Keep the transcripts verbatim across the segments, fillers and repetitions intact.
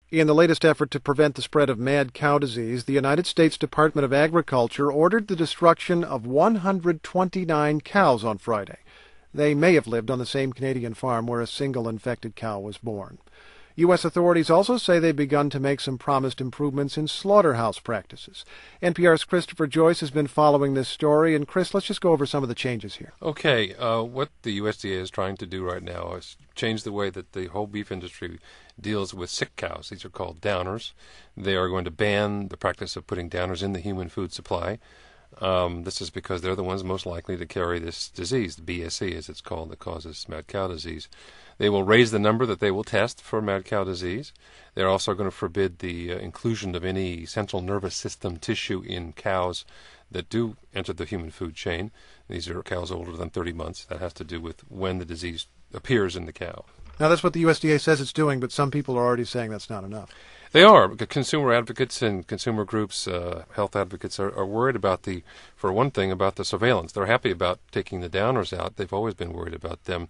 In the latest effort to prevent the spread of mad cow disease, the United States Department of Agriculture ordered the destruction of one hundred twenty-nine cows on Friday. They may have lived on the same Canadian farm where a single infected cow was born. U S authorities also say they've begun to make some promised improvements in slaughterhouse practices. N P R's Christopher Joyce has been following this story. And Chris, let's just go over some of the changes here. Okay, uh, what the U S D A is trying to do right now is change the way that the whole beef industry deals with sick cows. These are called downers. They are going to ban the practice of putting downers in the human food supply. Um, this is because they're the ones most likely to carry this disease, the B S E as it's called, that causes mad cow disease. They will raise the number that they will test for mad cow disease. They're also going to forbid the uh, inclusion of any central nervous system tissue in cows that do enter the human food chain. These are cows older than thirty months. That has to do with when the disease appears in the cow. Now, that's what the U S D A says it's doing, but some people are already saying that's not enough. They are. Consumer advocates and consumer groups, uh, health advocates are, are worried about the, for one thing, about the surveillance. They're happy about taking the downers out. They've always been worried about them.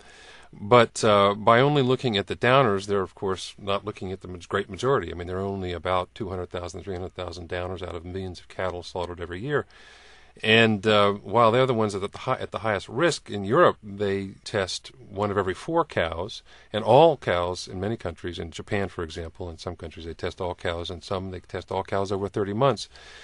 But uh, by only looking at the downers, they're, of course, not looking at the great majority. I mean, there are only about two hundred thousand, three hundred thousand downers out of millions of cattle slaughtered every year. And uh, while they're the ones at the, high, at the highest risk, in Europe they test one of every four cows, and all cows in many countries, in Japan, for example, in some countries they test all cows, and some they test all cows over thirty months.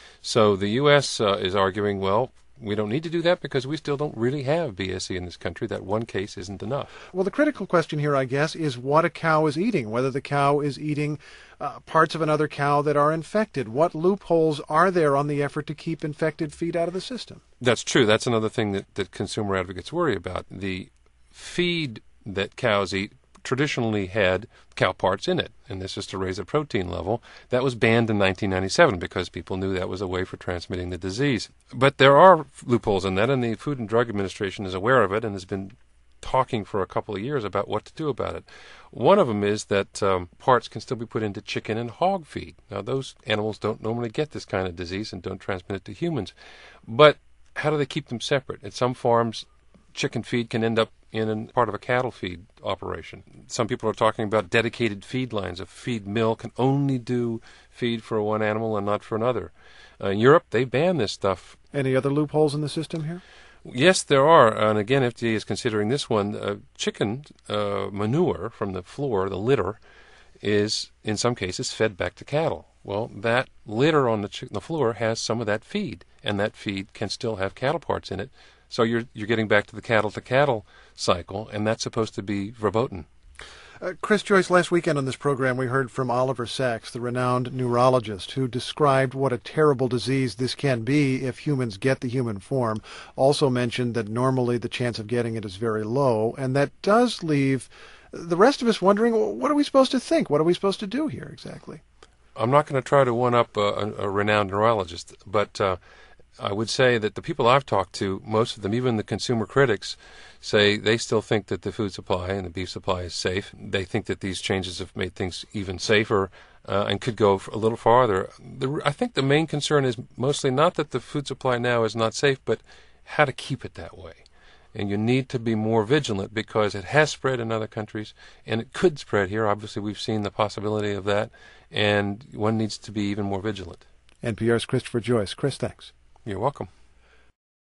So the U S uh, is arguing, well, we don't need to do that because we still don't really have B S E in this country. That one case isn't enough. Well, the critical question here, I guess, is what a cow is eating, whether the cow is eating uh, parts of another cow that are infected. What loopholes are there on the effort to keep infected feed out of the system? That's true. That's another thing that, that consumer advocates worry about. The feed that cows eat traditionally had cow parts in it, and this is to raise the protein level. That was banned in nineteen ninety-seven because people knew that was a way for transmitting the disease. But there are loopholes in that, and the Food and Drug Administration is aware of it and has been talking for a couple of years about what to do about it. One of them is that um, parts can still be put into chicken and hog feed. Now, those animals don't normally get this kind of disease and don't transmit it to humans. But how do they keep them separate? At some farms, chicken feed can end up in a part of a cattle feed operation. Some people are talking about dedicated feed lines. A feed mill can only do feed for one animal and not for another. Uh, in Europe, they ban this stuff. Any other loopholes in the system here? Yes, there are. And again, F D A is considering this one. Uh, chicken uh, manure from the floor, the litter, is in some cases fed back to cattle. Well, that litter on the, ch- the floor has some of that feed, and that feed can still have cattle parts in it. So you're you're getting back to the cattle-to-cattle cycle, and that's supposed to be verboten. Uh, Chris Joyce, last weekend on this program we heard from Oliver Sacks, the renowned neurologist, who described what a terrible disease this can be if humans get the human form. Also mentioned that normally the chance of getting it is very low, and that does leave the rest of us wondering, well, what are we supposed to think? What are we supposed to do here exactly? I'm not going to try to one-up a, a, a renowned neurologist, but uh, I would say that the people I've talked to, most of them, even the consumer critics, say they still think that the food supply and the beef supply is safe. They think that these changes have made things even safer uh, and could go a little farther. The, I think the main concern is mostly not that the food supply now is not safe, but how to keep it that way. And you need to be more vigilant because it has spread in other countries, and it could spread here. Obviously, we've seen the possibility of that, and one needs to be even more vigilant. N P R's Christopher Joyce. Chris, thanks. You're welcome.